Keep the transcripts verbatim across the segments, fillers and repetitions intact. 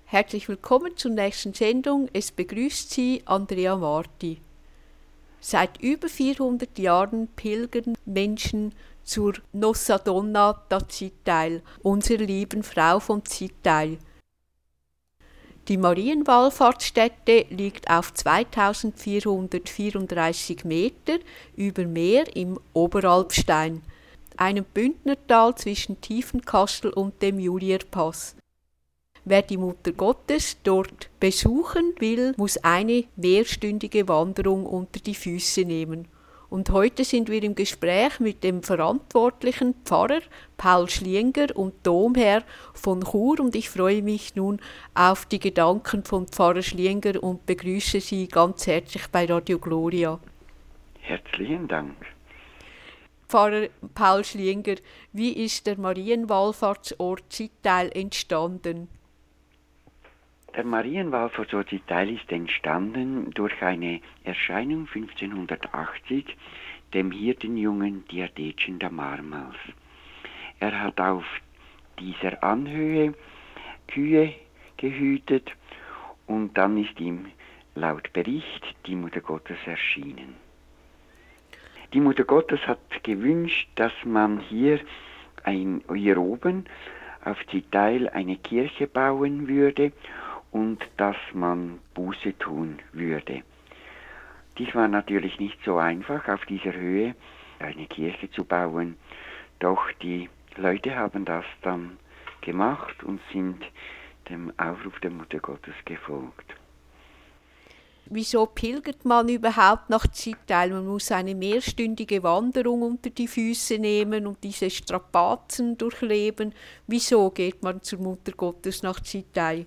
Herzlich willkommen zur nächsten Sendung. Es begrüßt Sie Andrea Marti. Seit über vierhundert Jahren pilgern Menschen zur Nossa Donna da Citteil, unserer lieben Frau von Citteil. Die Marienwallfahrtsstätte liegt auf zweitausendvierhundertvierunddreißig Meter über Meer im Oberalpstein, einem Bündnertal zwischen Tiefenkastel und dem Julierpass. Wer die Mutter Gottes dort besuchen will, muss eine mehrstündige Wanderung unter die Füße nehmen. Und heute sind wir im Gespräch mit dem verantwortlichen Pfarrer Paul Schlienger und Domherr von Chur, und ich freue mich nun auf die Gedanken von Pfarrer Schlienger und begrüße Sie ganz herzlich bei Radio Gloria. Herzlichen Dank. Pfarrer Paul Schlienger, wie ist der Marienwallfahrtsort Citteil entstanden? Der Marienwallfahrtsort Citteil ist entstanden durch eine Erscheinung fünfzehnhundertachtzig dem Hirtenjungen Diadetschen da Marmals. Er hat auf dieser Anhöhe Kühe gehütet und dann ist ihm laut Bericht die Mutter Gottes erschienen. Die Mutter Gottes hat gewünscht, dass man hier, ein, hier oben auf Citteil eine Kirche bauen würde und dass man Buße tun würde. Dies war natürlich nicht so einfach, auf dieser Höhe eine Kirche zu bauen, doch die Leute haben das dann gemacht und sind dem Aufruf der Mutter Gottes gefolgt. Wieso pilgert man überhaupt nach Citteil? Man muss eine mehrstündige Wanderung unter die Füße nehmen und diese Strapazen durchleben. Wieso geht man zur Mutter Gottes nach Citteil?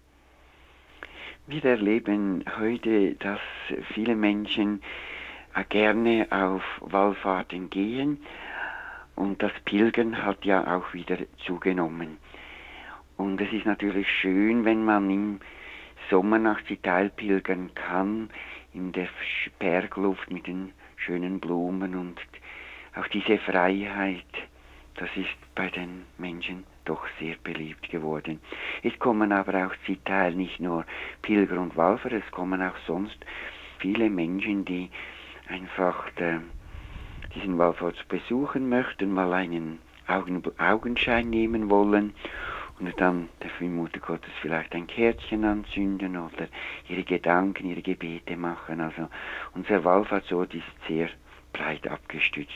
Wir erleben heute, dass viele Menschen gerne auf Wallfahrten gehen und das Pilgern hat ja auch wieder zugenommen. Und es ist natürlich schön, wenn man im Sommer nach Citteil pilgern kann, in der Bergluft mit den schönen Blumen und auch diese Freiheit, das ist bei den Menschen doch sehr beliebt geworden. Es kommen aber auch Citteil nicht nur Pilger und Wallfahrer, es kommen auch sonst viele Menschen, die einfach äh, diesen Wallfahrt besuchen möchten, mal einen Augen, Augenschein nehmen wollen und dann der Mutter Gottes vielleicht ein Kerzchen anzünden oder ihre Gedanken, ihre Gebete machen. Also unser Wallfahrtsort ist sehr breit abgestützt.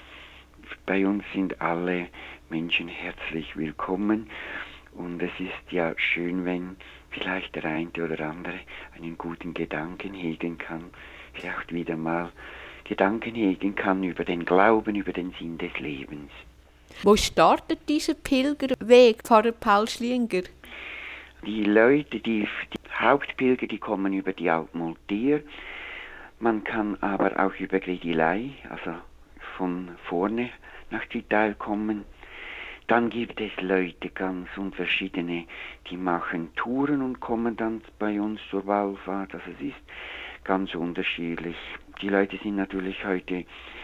Bei uns sind alle Menschen herzlich willkommen und es ist ja schön, wenn vielleicht der eine oder andere einen guten Gedanken hegen kann, vielleicht wieder mal Gedanken hegen kann über den Glauben, über den Sinn des Lebens. Wo startet dieser Pilgerweg, Pfarrer Paul Schlienger? Die Leute, die, die Hauptpilger, die kommen über die Altmultier. Man kann aber auch über Gredilei, also von vorne nach Citteil kommen. Dann gibt es Leute ganz und verschiedene, die machen Touren und kommen dann bei uns zur Wallfahrt. Also es ist ganz unterschiedlich. Die Leute sind natürlich heute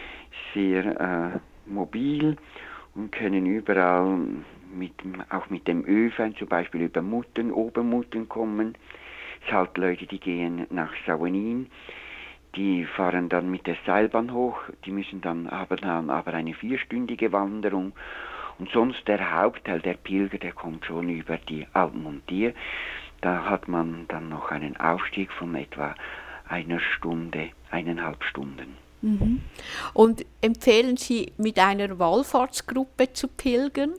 sehr äh, mobil und können überall, mit, auch mit dem ÖV, zum Beispiel über Mutten, Obermutten kommen. Es sind halt Leute, die gehen nach Sauenin, die fahren dann mit der Seilbahn hoch, die müssen dann aber, dann aber eine vierstündige Wanderung. Und sonst der Hauptteil der Pilger, der kommt schon über die Altmultier. Da hat man dann noch einen Aufstieg von etwa einer Stunde, eineinhalb Stunden. Mhm. Und empfehlen Sie, mit einer Wallfahrtsgruppe zu pilgern?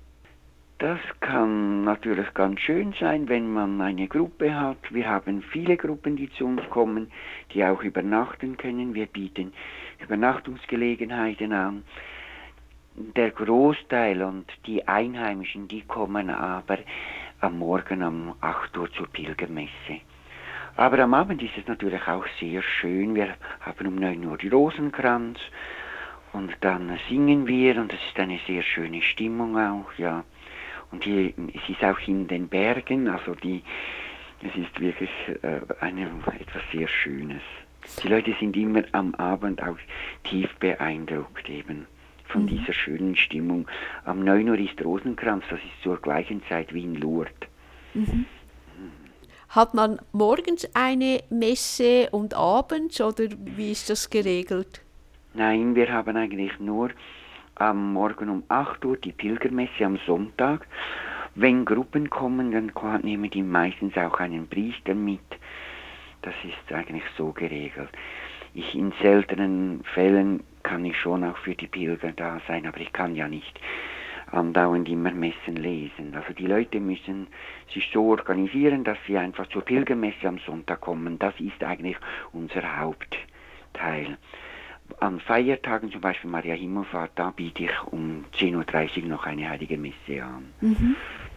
Das kann natürlich ganz schön sein, wenn man eine Gruppe hat. Wir haben viele Gruppen, die zu uns kommen, die auch übernachten können. Wir bieten Übernachtungsgelegenheiten an. Der Großteil und die Einheimischen, die kommen aber am Morgen um acht Uhr zur Pilgermesse. Aber am Abend ist es natürlich auch sehr schön. Wir haben um neun Uhr die Rosenkranz und dann singen wir und es ist eine sehr schöne Stimmung auch, ja. Und hier, es ist auch in den Bergen, also die, es ist wirklich äh, eine, etwas sehr Schönes. Die Leute sind immer am Abend auch tief beeindruckt eben von mhm. dieser schönen Stimmung. Am neun Uhr ist Rosenkranz, das ist zur gleichen Zeit wie in Lourdes. Mhm. Hat man morgens eine Messe und abends oder wie ist das geregelt? Nein, wir haben eigentlich nur am Morgen um acht Uhr die Pilgermesse am Sonntag. Wenn Gruppen kommen, dann nehmen die meistens auch einen Priester mit. Das ist eigentlich so geregelt. Ich in seltenen Fällen kann ich schon auch für die Pilger da sein, aber ich kann ja nicht andauernd immer Messen lesen. Also die Leute müssen sich so organisieren, dass sie einfach zur Pilgermesse am Sonntag kommen. Das ist eigentlich unser Hauptteil. An Feiertagen, zum Beispiel Maria Himmelfahrt, da biete ich um zehn Uhr dreißig noch eine heilige Messe an. Mhm.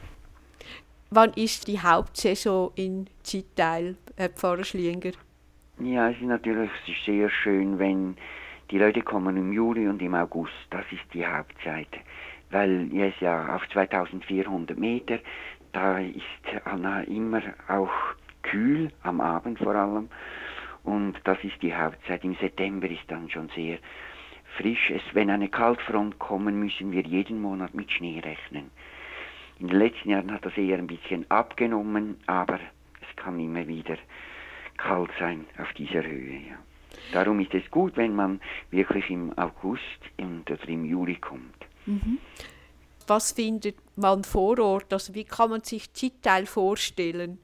Wann ist die Hauptsaison in Zitteil, Herr Pfarrer Schlienger? Ja, es ist natürlich sehr schön, wenn die Leute kommen im Juli und im August. Das ist die Hauptzeit. Weil es ja auf zweitausendvierhundert Meter, da ist Anna immer auch kühl, am Abend vor allem. Und das ist die Hauptzeit. Im September ist dann schon sehr frisch. Es, wenn eine Kaltfront kommen, müssen wir jeden Monat mit Schnee rechnen. In den letzten Jahren hat das eher ein bisschen abgenommen, aber es kann immer wieder kalt sein auf dieser Höhe. Ja. Darum ist es gut, wenn man wirklich im August und, oder im Juli kommt. Mhm. Was findet man vor Ort? Also wie kann man sich Zitteil vorstellen?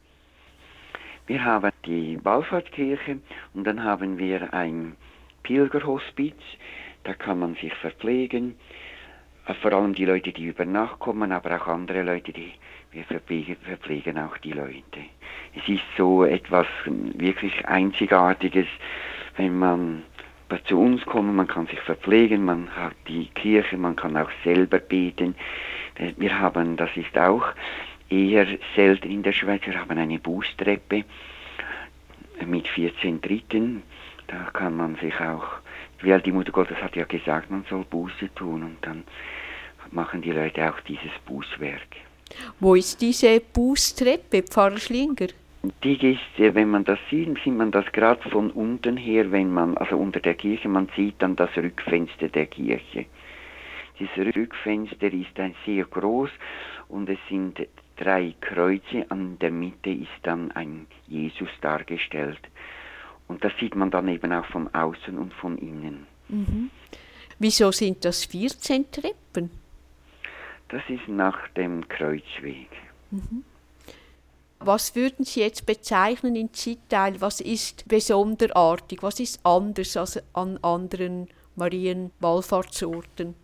Wir haben die Wallfahrtskirche und dann haben wir ein Pilgerhospiz. Da kann man sich verpflegen. Vor allem die Leute, die über Nacht kommen, aber auch andere Leute, die wir verpflegen, verpflegen auch die Leute. Es ist so etwas wirklich Einzigartiges, wenn man zu uns kommt, man kann sich verpflegen, man hat die Kirche, man kann auch selber beten. Wir haben, das ist auch eher selten in der Schweiz, wir haben eine Bußtreppe mit vierzehn Tritten. Da kann man sich auch, weil die Mutter Gottes hat ja gesagt, man soll Buße tun und dann machen die Leute auch dieses Bußwerk. Wo ist diese Bußtreppe, Pfarrer Schlienger? Die ist, wenn man das sieht, sieht man das gerade von unten her, wenn man, also unter der Kirche, man sieht dann das Rückfenster der Kirche. Dieses Rückfenster ist ein sehr groß und es sind drei Kreuze, an der Mitte ist dann ein Jesus dargestellt. Und das sieht man dann eben auch von außen und von innen. Mhm. Wieso sind das vierzehn Treppen? Das ist nach dem Kreuzweg. Mhm. Was würden Sie jetzt bezeichnen in Zitteil? Was ist besonderartig? Was ist anders als an anderen Marienwallfahrtsorten?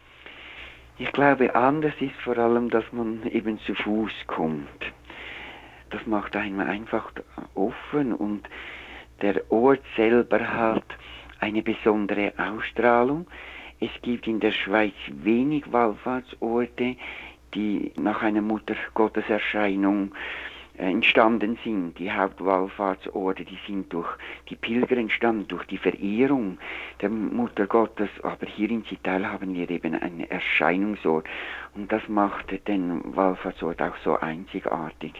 Ich glaube, anders ist vor allem, dass man eben zu Fuß kommt. Das macht einen einfach offen und der Ort selber hat eine besondere Ausstrahlung. Es gibt in der Schweiz wenig Wallfahrtsorte, die nach einer Muttergotteserscheinung entstanden sind. Die Hauptwallfahrtsorte, die sind durch die Pilger entstanden, durch die Verehrung der Mutter Gottes. Aber hier in Zitteil haben wir eben einen Erscheinungsort und das macht den Wallfahrtsort auch so einzigartig.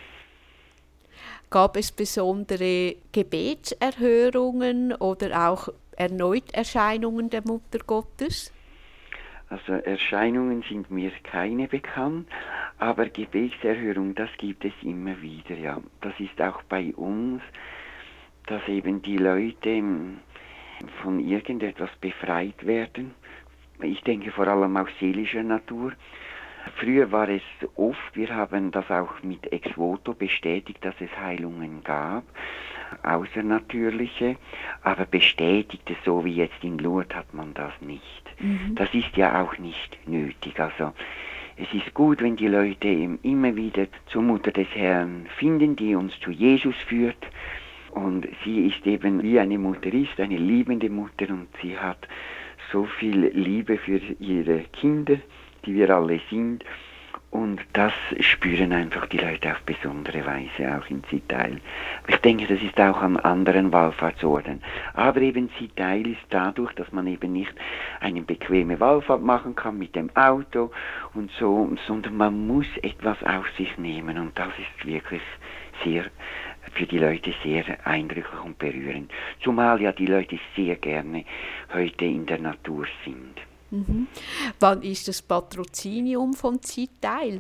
Gab es besondere Gebetserhörungen oder auch Erneuterscheinungen der Mutter Gottes? Also Erscheinungen sind mir keine bekannt, aber Gebetserhörung, das gibt es immer wieder, ja. Das ist auch bei uns, dass eben die Leute von irgendetwas befreit werden. Ich denke vor allem aus seelischer Natur. Früher war es oft, wir haben das auch mit Ex voto bestätigt, dass es Heilungen gab, außernatürliche, aber bestätigte, so wie jetzt in Lourdes, hat man das nicht. Mhm. Das ist ja auch nicht nötig. Also es ist gut, wenn die Leute immer wieder zur Mutter des Herrn finden, die uns zu Jesus führt. Und sie ist eben wie eine Mutter ist, eine liebende Mutter und sie hat so viel Liebe für ihre Kinder, die wir alle sind. Und das spüren einfach die Leute auf besondere Weise, auch in Zitteil. Ich denke, das ist auch an anderen Wallfahrtsorten. Aber eben Zitteil ist dadurch, dass man eben nicht eine bequeme Wallfahrt machen kann mit dem Auto und so, sondern man muss etwas auf sich nehmen. Und das ist wirklich sehr, für die Leute sehr eindrücklich und berührend. Zumal ja die Leute sehr gerne heute in der Natur sind. Mhm. Wann ist das Patrozinium von Zitteil?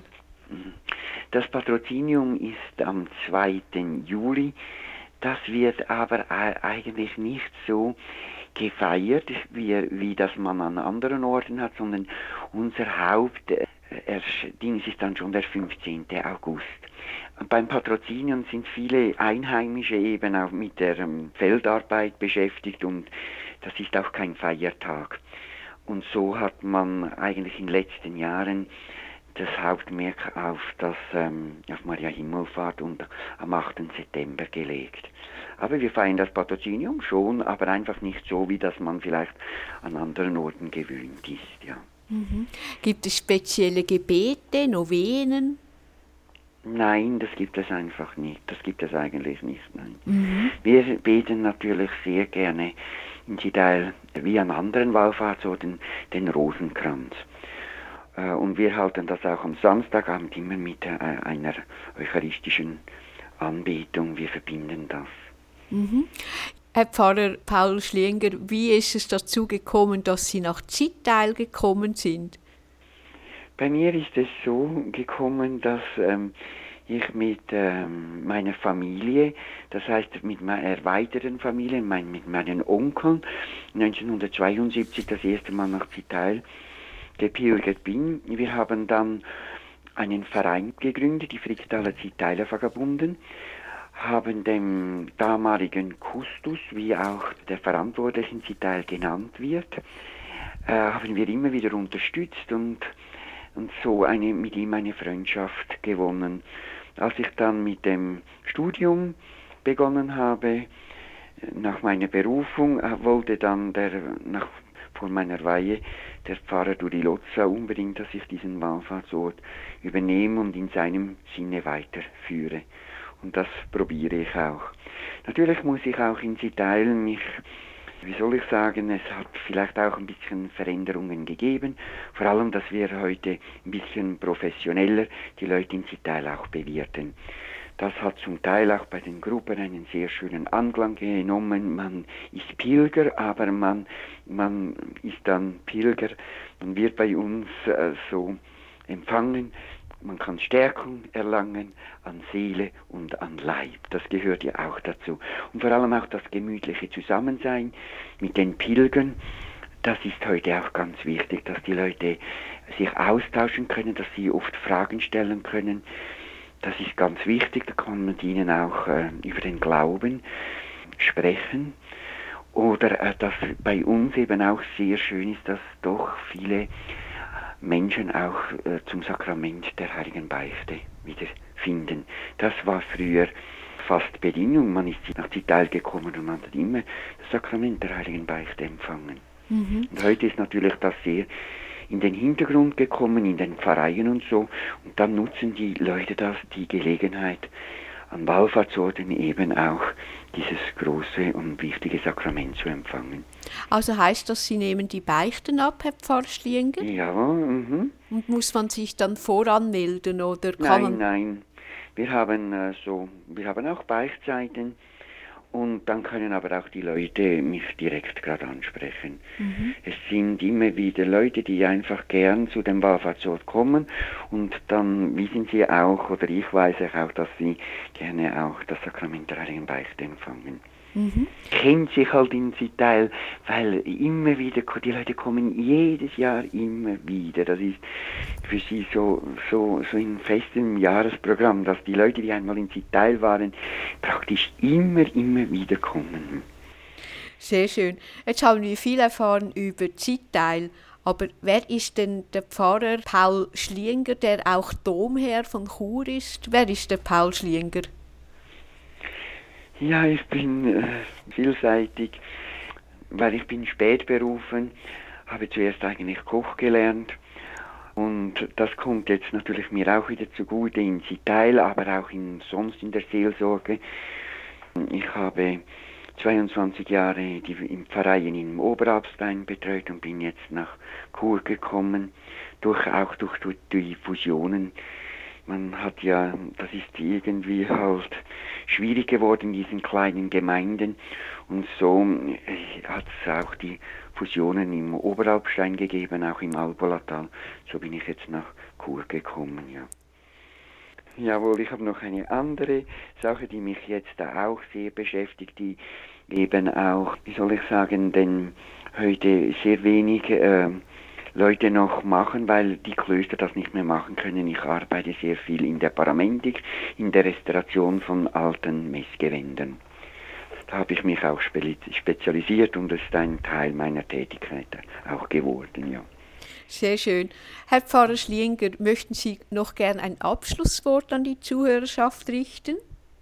Das Patrozinium ist am zweiten Juli. Das wird aber eigentlich nicht so gefeiert, wie, wie das man an anderen Orten hat, sondern unser Hauptdings ist dann schon der fünfzehnten August. Beim Patrozinium sind viele Einheimische eben auch mit der ähm, Feldarbeit beschäftigt und das ist auch kein Feiertag. Und so hat man eigentlich in den letzten Jahren das Hauptmerk auf, das, ähm, auf Maria Himmelfahrt und am achten September gelegt. Aber wir feiern das Patrozinium schon, aber einfach nicht so, wie das man vielleicht an anderen Orten gewöhnt ist. Ja. Mhm. Gibt es spezielle Gebete, Novenen? Nein, das gibt es einfach nicht. Das gibt es eigentlich nicht. Nein. Mhm. Wir beten natürlich sehr gerne in Zitteil, wie an anderen Wallfahrtsorten, den Rosenkranz. Und wir halten das auch am Samstagabend immer mit einer eucharistischen Anbetung. Wir verbinden das. Mhm. Herr Pfarrer Paul Schlienger, wie ist es dazu gekommen, dass Sie nach Zitteil gekommen sind? Bei mir ist es so gekommen, dass ähm, ich mit ähm, meiner Familie, das heißt mit meiner erweiterten Familie, mein, mit meinen Onkeln, neunzehnhundertzweiundsiebzig das erste Mal nach Zitteil gepilgert bin. Wir haben dann einen Verein gegründet, die Fricktaler Zitteiler Vagabunden, haben dem damaligen Kustus, wie auch der Verantwortliche in Zitteil genannt wird, äh, haben wir immer wieder unterstützt und, und so eine, mit ihm eine Freundschaft gewonnen. Als ich dann mit dem Studium begonnen habe, nach meiner Berufung, wollte dann der, nach, vor meiner Weihe, der Pfarrer Duri Lotza unbedingt, dass ich diesen Wallfahrtsort übernehme und in seinem Sinne weiterführe. Und das probiere ich auch. Natürlich muss ich auch in Zitteil mich, wie soll ich sagen, es hat vielleicht auch ein bisschen Veränderungen gegeben. Vor allem, dass wir heute ein bisschen professioneller die Leute in Zitteil auch bewirten. Das hat zum Teil auch bei den Gruppen einen sehr schönen Anklang genommen. Man ist Pilger, aber man, man ist dann Pilger. Man wird bei uns äh, so empfangen. Man kann Stärkung erlangen an Seele und an Leib. Das gehört ja auch dazu. Und vor allem auch das gemütliche Zusammensein mit den Pilgern. Das ist heute auch ganz wichtig, dass die Leute sich austauschen können, dass sie oft Fragen stellen können. Das ist ganz wichtig, da kann man mit ihnen auch äh, über den Glauben sprechen. Oder äh, dass bei uns eben auch sehr schön ist, dass doch viele Menschen auch äh, zum Sakrament der Heiligen Beichte wieder finden. Das war früher fast Bedingung. Man ist nach Zitteil gekommen und man hat immer das Sakrament der Heiligen Beichte empfangen. Mhm. Und heute ist natürlich das sehr in den Hintergrund gekommen, in den Pfarreien und so. Und dann nutzen die Leute das, die Gelegenheit, an Wallfahrtsorten eben auch dieses große und wichtige Sakrament zu empfangen. Also heißt das, Sie nehmen die Beichten ab, Herr Pfarrer Schlienger? Ja, mhm. Und muss man sich dann voranmelden oder kann Nein, man... nein. Wir haben äh, so, wir haben auch Beichtzeiten und dann können aber auch die Leute mich direkt gerade ansprechen. Mhm. Es sind immer wieder Leute, die einfach gern zu dem Wallfahrtsort kommen und dann wissen sie auch, oder ich weiß auch, dass sie gerne auch das Sakrament der Heiligen Beichte empfangen. Mhm. Kennt sich halt in Zitteil, weil immer wieder, die Leute kommen jedes Jahr immer wieder. Das ist für sie so, so, so ein festem Jahresprogramm, dass die Leute, die einmal in Zitteil waren, praktisch immer, immer wieder kommen. Sehr schön. Jetzt haben wir viel erfahren über Zitteil. Aber wer ist denn der Pfarrer Paul Schlienger, der auch Domherr von Chur ist? Wer ist der Paul Schlienger? Ja, ich bin äh, vielseitig, weil ich bin spät berufen, habe zuerst eigentlich Koch gelernt und das kommt jetzt natürlich mir auch wieder zugute in Zitteil, aber auch in, sonst in der Seelsorge. Ich habe zweiundzwanzig Jahre die im Pfarreien im Oberalpstein betreut und bin jetzt nach Chur gekommen, durch, auch durch, durch die Fusionen. Man hat ja, das ist irgendwie halt schwierig geworden in diesen kleinen Gemeinden und so hat es auch die Fusionen im Oberalpstein gegeben, auch im Albolatal. So bin ich jetzt nach Chur gekommen, ja. Jawohl, ich habe noch eine andere Sache, die mich jetzt da auch sehr beschäftigt, die eben auch, wie soll ich sagen, denn heute sehr wenig äh, Leute noch machen, weil die Klöster das nicht mehr machen können. Ich arbeite sehr viel in der Paramentik, in der Restauration von alten Messgewändern. Da habe ich mich auch spezialisiert und das ist ein Teil meiner Tätigkeit auch geworden, ja. Sehr schön. Herr Pfarrer Schlienger, möchten Sie noch gern ein Abschlusswort an die Zuhörerschaft richten?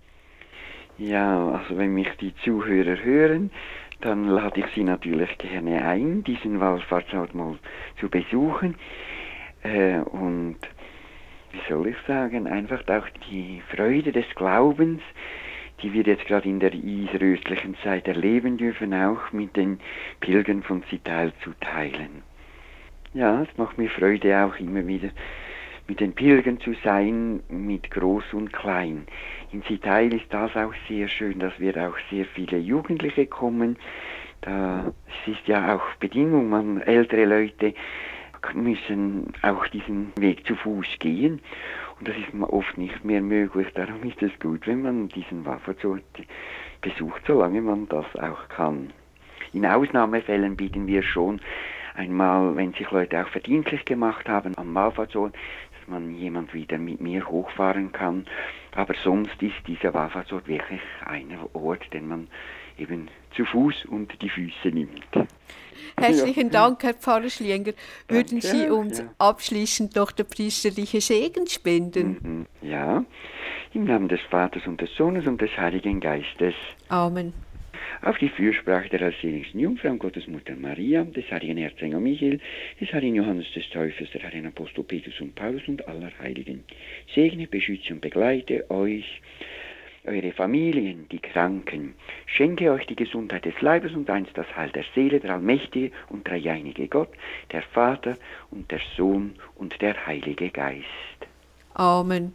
Ja, also wenn mich die Zuhörer hören, dann lade ich Sie natürlich gerne ein, diesen Wallfahrtsort mal zu besuchen. Äh, und wie soll ich sagen, einfach auch die Freude des Glaubens, die wir jetzt gerade in der israelischen Zeit erleben dürfen, auch mit den Pilgern von Zittau zu teilen. Ja, es macht mir Freude, auch immer wieder mit den Pilgern zu sein, mit Groß und Klein. In Zittau ist das auch sehr schön, dass wir auch sehr viele Jugendliche kommen. Da, es ist ja auch Bedingung, man, ältere Leute müssen auch diesen Weg zu Fuß gehen. Und das ist oft nicht mehr möglich. Darum ist es gut, wenn man diesen Wallfahrtsort besucht, solange man das auch kann. In Ausnahmefällen bieten wir schon einmal, wenn sich Leute auch verdienstlich gemacht haben am Wallfahrtsort, dass man jemand wieder mit mir hochfahren kann. Aber sonst ist dieser Wallfahrtsort wirklich ein Ort, den man eben zu Fuß unter die Füße nimmt. Herzlichen ja. Dank, Herr Pfarrer Schlienger. Würden Danke, Sie uns ja. abschließend noch der priesterliche Segen spenden? Mhm, ja, im Namen des Vaters und des Sohnes und des Heiligen Geistes. Amen. Auf die Fürsprache der allseligsten Jungfrau und Gottesmutter Maria, des heiligen Erzengel Michael, des heiligen Johannes des Täufers, der heiligen Apostel Petrus und Paulus und aller Heiligen. Segne, beschütze und begleite euch, eure Familien, die Kranken. Schenke euch die Gesundheit des Leibes und einst das Heil der Seele, der allmächtige und dreieinige Gott, der Vater und der Sohn und der Heilige Geist. Amen.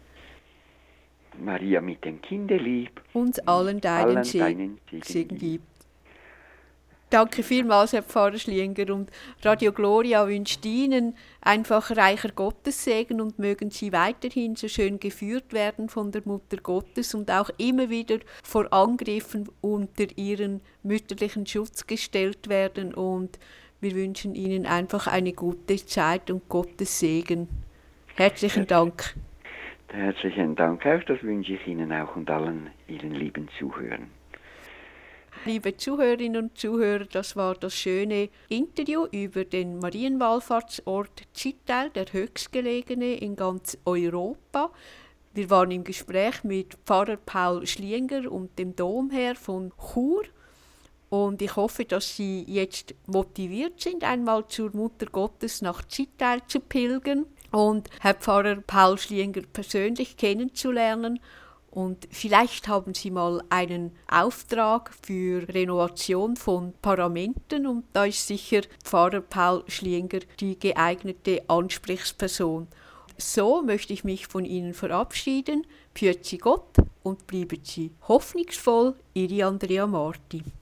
Maria mit dem Kinde lieb, uns allen deinen, allen Segen, deinen Segen, Segen lieb. gibt. Danke vielmals, Herr Pfarrer Schlienger, und Radio Gloria wünscht Ihnen einfach reicher Gottessegen und mögen Sie weiterhin so schön geführt werden von der Mutter Gottes und auch immer wieder vor Angriffen unter Ihren mütterlichen Schutz gestellt werden, und wir wünschen Ihnen einfach eine gute Zeit und Gottes Segen. Herzlichen Dank. Herzlichen Dank auch, das wünsche ich Ihnen auch und allen Ihren lieben Zuhörern. Liebe Zuhörerinnen und Zuhörer, das war das schöne Interview über den Marienwallfahrtsort Zittau, der höchstgelegene in ganz Europa. Wir waren im Gespräch mit Pfarrer Paul Schlienger und dem Domherr von Chur. Und ich hoffe, dass Sie jetzt motiviert sind, einmal zur Mutter Gottes nach Zittau zu pilgern und Herr Pfarrer Paul Schlienger persönlich kennenzulernen. Und vielleicht haben Sie mal einen Auftrag für Renovation von Paramenten, und da ist sicher Pfarrer Paul Schlienger die geeignete Ansprechperson. So möchte ich mich von Ihnen verabschieden. Pjützi Gott und bleiben Sie hoffnungsvoll, Ihre Andrea Marti.